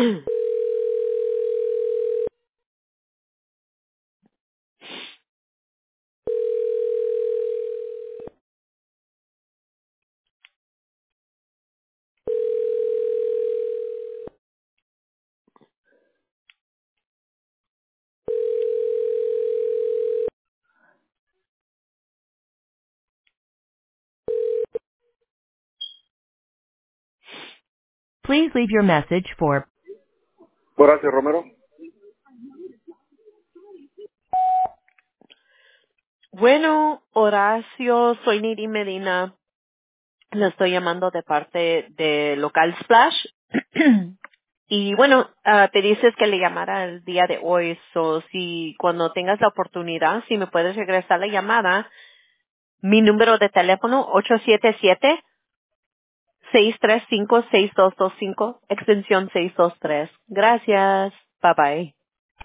Please leave your message for Horacio Romero. Bueno, Horacio, soy Niri Medina. Le estoy llamando de parte de Local Splash. Y bueno, te dices que le llamara el día de hoy. So, si cuando tengas la oportunidad, si me puedes regresar la llamada, mi número de teléfono 877-635-6225, extensión 623. Gracias. Bye bye.